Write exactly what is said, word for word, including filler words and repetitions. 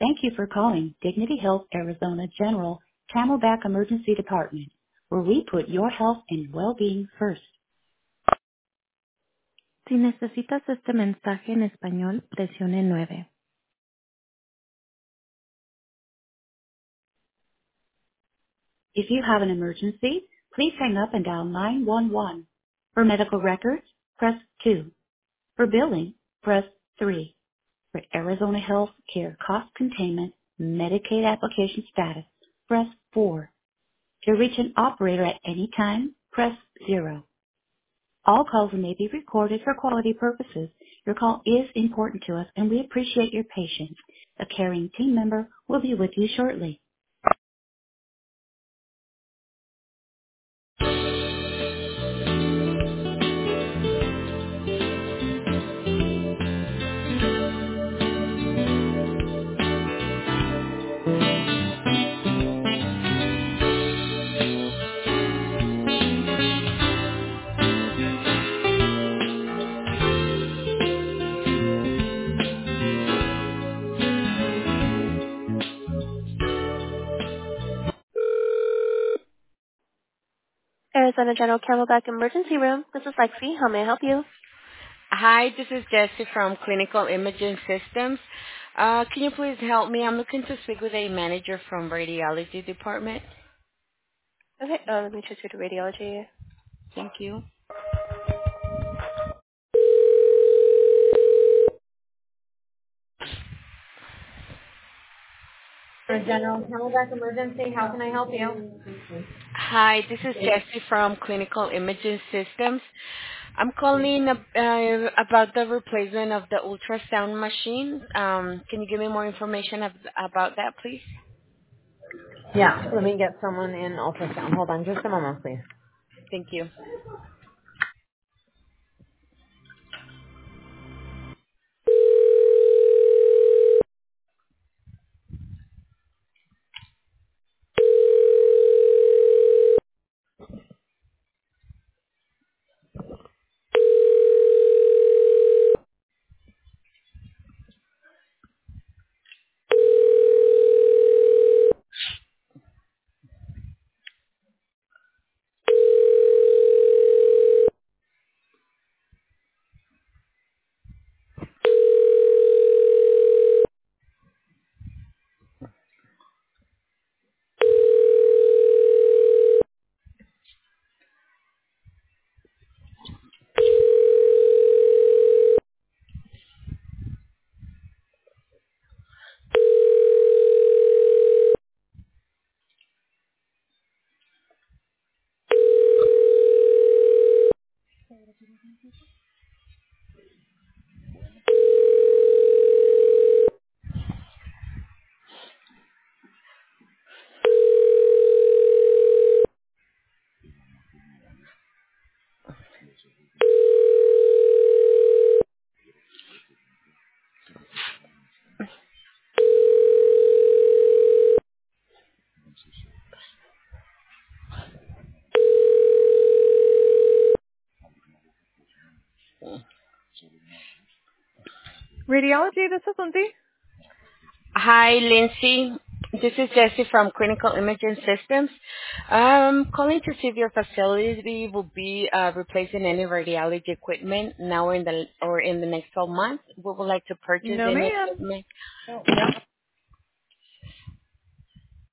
Thank you for calling Dignity Health Arizona General Camelback Emergency Department, where we put your health and well-being first. Si necesitas este mensaje en español, presione nueve. If you have an emergency, please hang up and dial nine one one. For medical records, press two. For billing, press three. For Arizona Health Care Cost Containment Medicaid application status, press four. To reach an operator at any time, press zero. All calls may be recorded for quality purposes. Your call is important to us, and we appreciate your patience. A caring team member will be with you shortly. Arizona General Camelback Emergency Room. This is Lexi. How may I help you? Hi, this is Jessie from Clinical Imaging Systems. Uh, can you please help me? I'm looking to speak with a manager from radiology department. Okay, uh, let me transfer to radiology. Thank you. For General Camelback Emergency, how can I help you? Hi, this is Jessie from Clinical Imaging Systems. I'm calling ab- uh, about the replacement of the ultrasound machine. Um, can you give me more information ab- about that, please? Yeah, let me get someone in ultrasound. Hold on just a moment, please. Thank you. Radiology, this is Lindsay. Hi, Lindsay. This is Jessie from Clinical Imaging Systems. Um, calling to see if your facility will be uh, replacing any radiology equipment now in the or in the next twelve months. We would like to purchase No, any ma'am. equipment.